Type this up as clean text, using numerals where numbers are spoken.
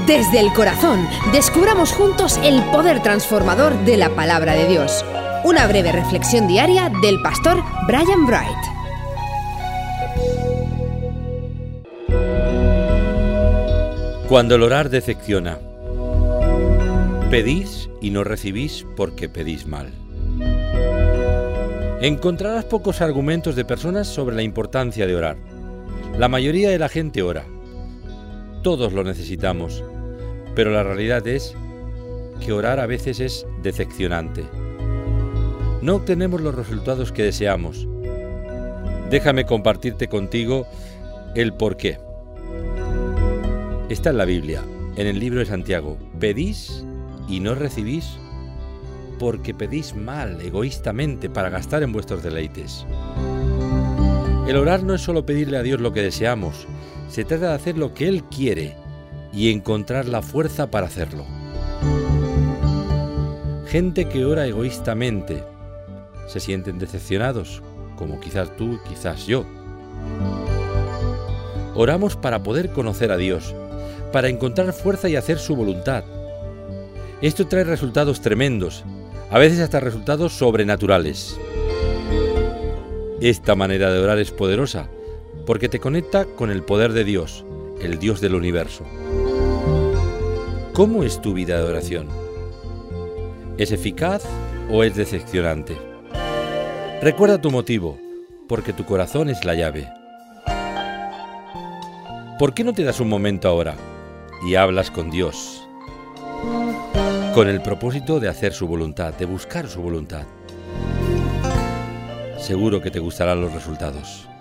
Desde el corazón, descubramos juntos el poder transformador de la palabra de Dios. Una breve reflexión diaria del pastor Brian Bright. Cuando el orar decepciona. Pedís y no recibís porque pedís mal. Encontrarás pocos argumentos de personas sobre la importancia de orar. La mayoría de la gente ora. Todos lo necesitamos, pero la realidad es que orar a veces es decepcionante. No obtenemos los resultados que deseamos. Déjame compartirte contigo el porqué. Está en la Biblia, en el libro de Santiago. Pedís y no recibís porque pedís mal, egoístamente, para gastar en vuestros deleites. El orar no es solo pedirle a Dios lo que deseamos, se trata de hacer lo que Él quiere y encontrar la fuerza para hacerlo. Gente que ora egoístamente se sienten decepcionados, como quizás tú, quizás yo. Oramos para poder conocer a Dios, para encontrar fuerza y hacer su voluntad. Esto trae resultados tremendos, a veces hasta resultados sobrenaturales. Esta manera de orar es poderosa, porque te conecta con el poder de Dios, el Dios del universo. ¿Cómo es tu vida de oración? ¿Es eficaz o es decepcionante? Recuerda tu motivo, porque tu corazón es la llave. ¿Por qué no te das un momento ahora y hablas con Dios, con el propósito de hacer su voluntad, de buscar su voluntad? Seguro que te gustarán los resultados.